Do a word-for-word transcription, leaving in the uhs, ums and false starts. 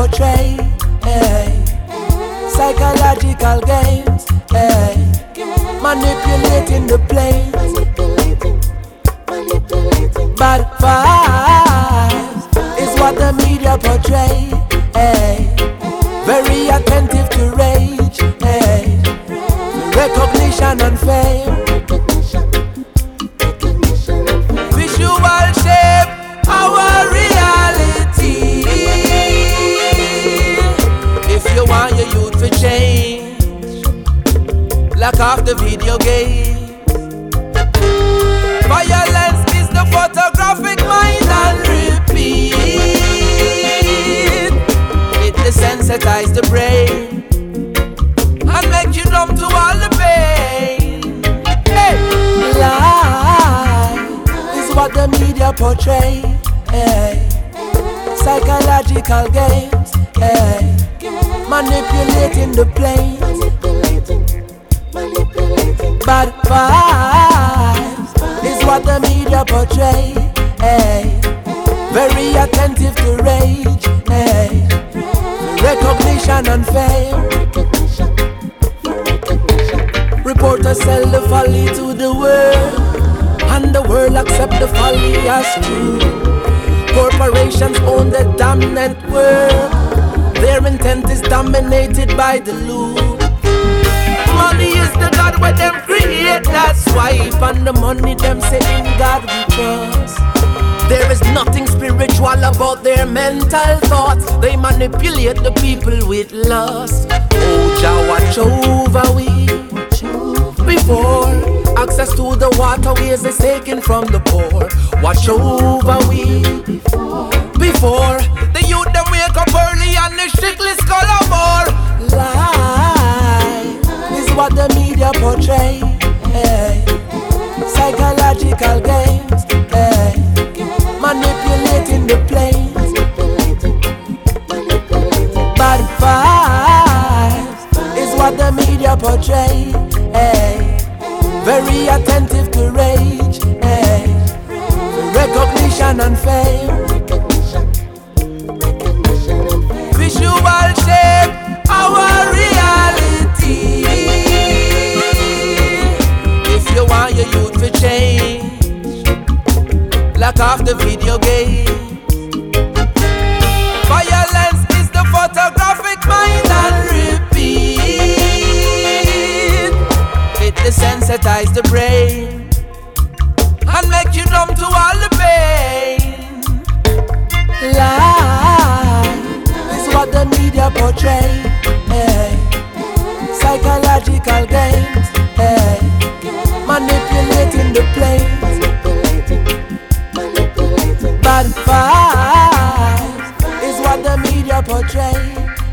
portray. Hey. Psychological games, hey. Manipulating the planes. Bad vibes is what the media portray. Hey. Very attentive to rage. Hey. Recognition and fame. Visual shape our reality. If you want your youth to change, lock off the video games. Violence is the photographic mind and repeat. It desensitize the brain and make you numb to all the pain. Hey. Lie is what the media portray. Hey. Psychological games. Hey. Manipulating the planes. Bad vibes is what the media portray. Hey. Very attentive to rage. Hey. Recognition and fame. Reporters sell the folly to the world, and the world accept the folly as true. Corporations own the damn network. Their intent is dominated by the loot. Money is the God where them create, that's why. And the money them say in God we trust. There is nothing spiritual about their mental thoughts. They manipulate the people with lust. Oh Jah, watch over we. Before access to the waterways is taken from the poor. Watch over we. Before the youth them wake up early and the strictly skull of more. Lie is what the media portray. Hey. Psychological games. Hey. Manipulating the planes. Bad vibes is what the media portray. Hey. Very attentive to rage. Hey. Recognition and fame. Visual shape our reality. If you want your youth to change, lock off the video games. Violence is the photographic mind and repeat. It desensitize the brain and make you numb to all the pain. Lie is what the media portray. Hey. Psychological games. Hey. Manipulating the planes. Bad vibes is what the media portray.